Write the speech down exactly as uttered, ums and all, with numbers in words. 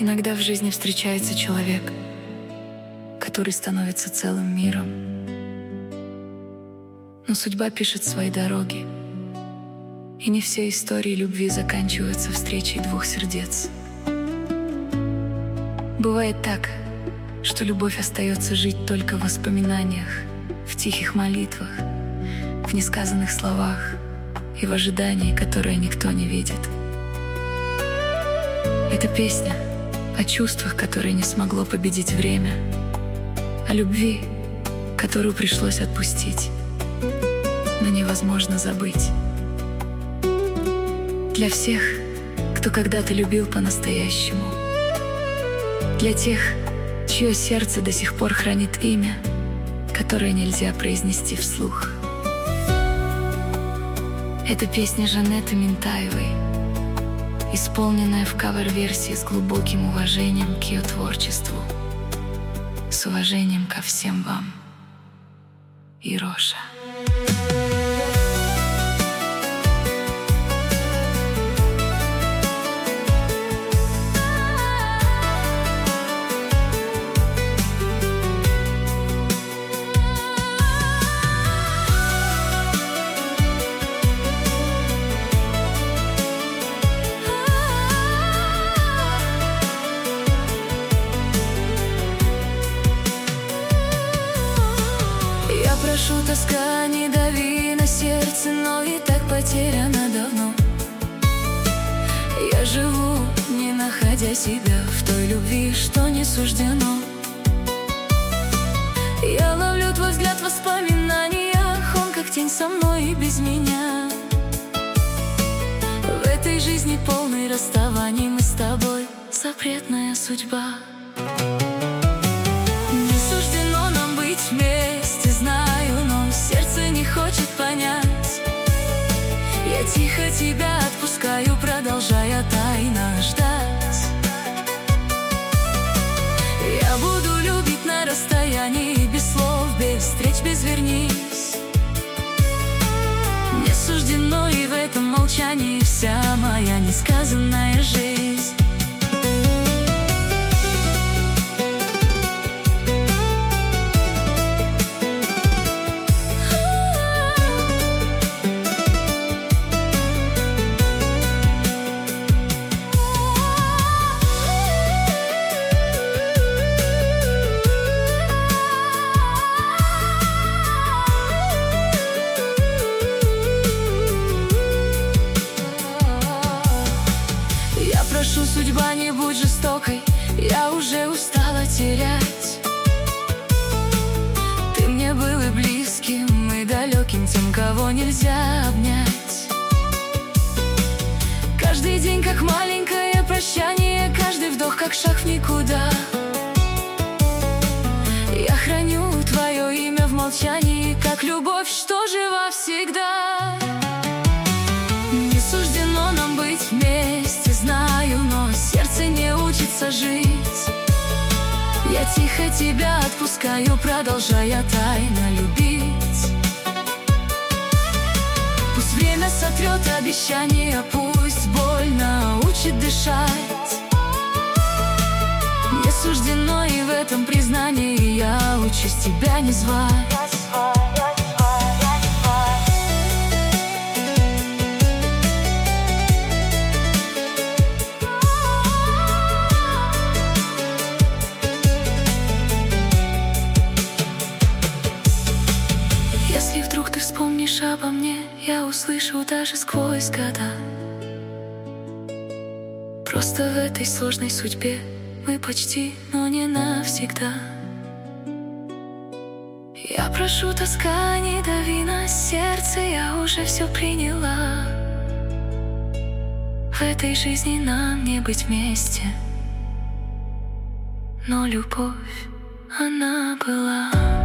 Иногда в жизни встречается человек, который становится целым миром. Но судьба пишет свои дороги, и не все истории любви заканчиваются встречей двух сердец. Бывает так, что любовь остается жить только в воспоминаниях, в тихих молитвах, в несказанных словах и в ожидании, которое никто не видит. Это песня о чувствах, которые не смогло победить время, о любви, которую пришлось отпустить, но невозможно забыть. Для всех, кто когда-то любил по-настоящему, для тех, чье сердце до сих пор хранит имя, которое нельзя произнести вслух. Это песня Жанеты Минтаевой, исполненная в кавер-версии с глубоким уважением к ее творчеству, с уважением ко всем вам, Ироша. Прошу, тоска, не дави на сердце, но и так потеряна давно. Я живу, не находя себя в той любви, что не суждено. Я ловлю твой взгляд в воспоминаниях, он как тень со мной и без меня. В этой жизни полной расставаний мы с тобой запретная судьба. Не суждено нам быть вместе, знаю, но сердце не хочет понять. Я тихо тебя отпускаю, продолжая тайно ждать. Я буду любить на расстоянии, без слов, без встреч, без вернись. Не суждено, и в этом молчании вся моя несказанная жизнь. Прошу, судьба, не будь жестокой, я уже устала терять. Ты мне был и близким, и далеким, тем, кого нельзя обнять. Каждый день как маленькое прощание, каждый вдох как шаг в никуда. Я храню твое имя в молчании, как любовь, что жива всегда. Не суждено нам быть вместе, знаю, но сердце не учится жить. Я тихо тебя отпускаю, продолжая тайно любить. Пусть время сотрет обещания, пусть боль научит дышать. Не суждено, и в этом признании я учусь тебя не звать. Если вдруг ты вспомнишь обо мне, я услышу даже сквозь года. Просто в этой сложной судьбе мы почти, но не навсегда. Я прошу, тоска, не дави на сердце, я уже все приняла. В этой жизни нам не быть вместе, но любовь, она была.